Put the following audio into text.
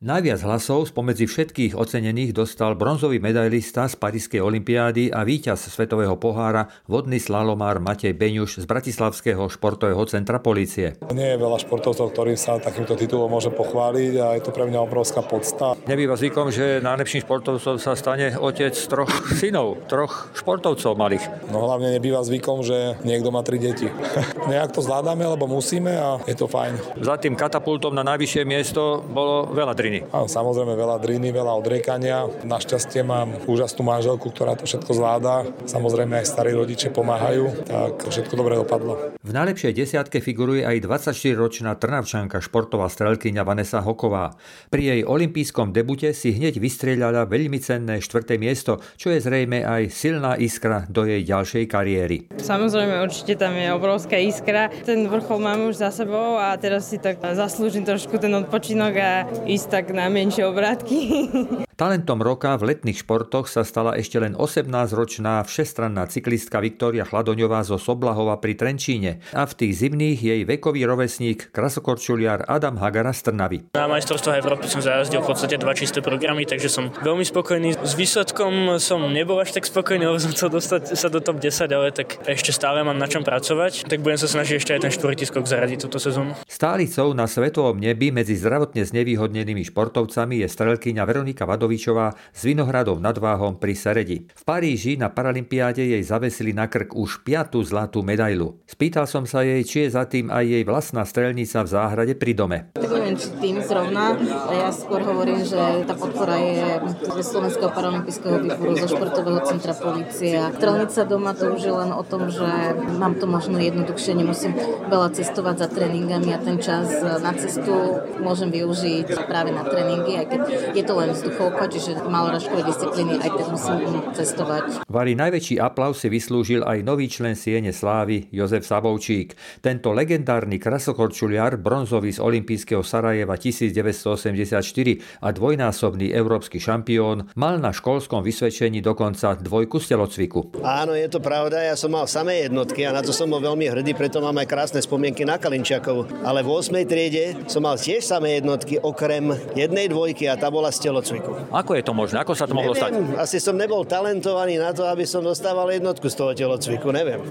Najviac hlasov spomedzi všetkých ocenených dostal bronzový medailista z Parískej olympiády a víťaz svetového pohára vodný slalomár Matej Beňuš z Bratislavského športového centra polície. Nie je veľa športovcov, ktorým sa takýmto titulom môže pochváliť a je to pre mňa obrovská podsta. Nebýva zvykom, že najlepším športovcom sa stane otec 3 synov, 3 športovcov malých. No hlavne nebýva zvykom, že niekto má 3 deti. Nejak to zvládame, lebo musíme a je to fajn. Za tým katapultom na najvyššie miesto bolo veľa driny. Áno, samozrejme veľa driny, veľa odriekania. Našťastie mám úžasnú manželku, ktorá to všetko zvláda. Samozrejme aj starí rodiče pomáhajú, tak všetko dobre dopadlo. V najlepšej desiatke figuruje aj 24-ročná Trnavčanka športová strelkyňa Vanessa Hoková. Pri jej olympijskom debute si hneď vystrieľala veľmi cenné 4. miesto, čo je zrejme aj silná iskra do jej ďalšej kariéry. Samozrejme, určite tam je obrovská iskra. Ten vrchol máme už za sebou a teraz si tak zaslúžim trošku ten odpočinok a ísť tak na menšie obrátky. Talentom roka v letných športoch sa stala ešte len 18-ročná všestranná cyklistka Viktória Chladoňová zo Soblahova pri Trenčíne a v tých zimných jej vekový rovesník krasokorčuliar Adam Hagara z Trnavy. Na majstrovstvách Európy som zajazdil v podstate 2 čisté programy, takže som veľmi spokojný. S výsledkom som nebol až tak spokojný, lebo som chcel dostať sa do top 10, ale tak ešte stále mám na čom pracovať. Tak budem sa snažiť ešte aj ten 4. skok zaradiť túto sezónu. Stálicou na svetovom nebi medzi zdravotne znevýhodnenými športovcami je strelkyňa Veronika Vadovičová z Vinohradov nad Váhom pri Seredi. V Paríži na paralympiáde jej zavesili na krk už 5. zlatú medailu. Spýtal som sa jej, či je za tým aj jej vlastná strelnica v záhrade pri dome. Neviem, či tým zrovna. Ja skôr hovorím, že tá podpora je z Slovenského paralympijského výboru, zo športového centra polície. Strelnica doma to už je len o tom, že mám to možno jednoduchšie, nemusím veľa cestovať za tréningami a ten čas na cestu môžem využiť práve na tréningy, aj keď je to len vzduchovka, čiže malorážkové disciplíny, aj keď musím cestovať. Vari najväčší aplauz si vyslúžil aj nový člen Siene slávy Jozef Sabovčík. Tento legendárny krasokorčuliar, bronzový z olympijského Sarajeva 1984 a dvojnásobný európsky šampión, mal na školskom vysvedčení dokonca 2 z telocviku. Áno, je to pravda, ja som mal samé jednotky a na to som bol veľmi hrdý, preto mám aj krásne spomienky na Kalinčiakov. Ale v 8. triede som mal tiež samé jednotky, okrem 1 dvojky a tá bola z telocviku. Ako je to možné? Ako sa to mohlo stať? Asi som nebol talentovaný na to, aby som dostával jednotku z toho telocviku, neviem.